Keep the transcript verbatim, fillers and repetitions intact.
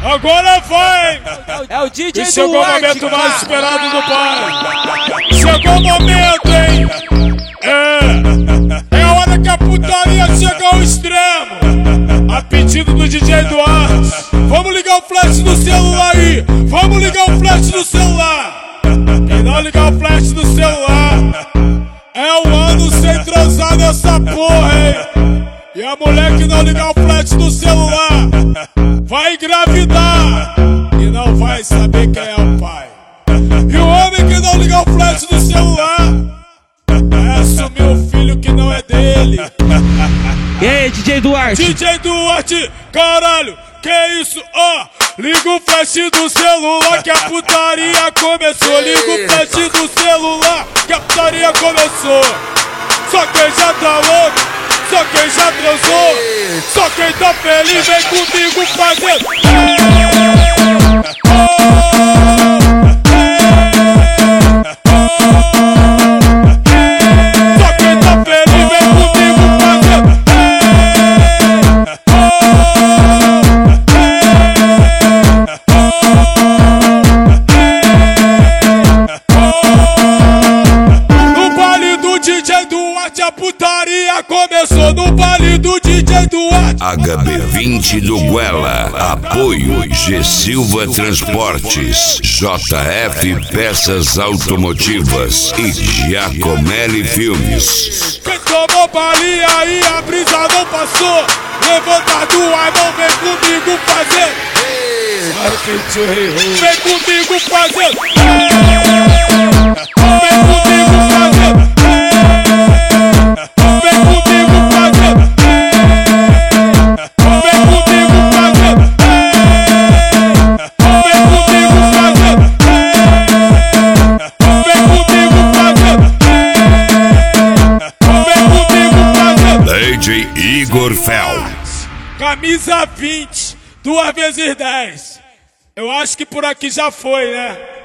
Agora vai! É o D J E chegou Duarte, o momento cara. mais esperado do pai. Chegou o momento, hein? É. É a hora que a putaria chega ao extremo. A pedido do D J Duarte. Vamos ligar o flash do celular aí. Vamos ligar o flash do celular. Quem não ligar o flash do celular é um ano sem transar nessa porra, hein? E a mulher que não ligar o flash do celular vai engravidar e não vai saber quem é o pai. E o homem que não ligar o flash do celular é assumir o filho que não é dele. E aí, D J Duarte? D J Duarte, caralho, que isso, ó. Oh, liga o flash do celular que a putaria começou. Liga o flash do celular que a putaria começou. Só quem já tá louco, só quem já transou, só quem tá feliz vem comigo fazendo. Só quem tá feliz vem comigo fazendo. No baile do D J Duarte a putaria começou. No baile do D J Duarte. H B vinte do Guela, apoio G Silva Transportes, J F Peças Automotivas e Giacomelli Filmes. Quem tomou balinha aí a brisa não passou. Levanta do ar, não vem comigo fazer. Vem comigo fazer. Vem comigo fazer. Vem comigo fazer. Vem comigo fazer. Vem comigo fazer. Vem comigo fazer. Vem comigo fazer. D J Igor Fel. Camisa vinte, duas vezes dez. Eu acho que por aqui já foi, né?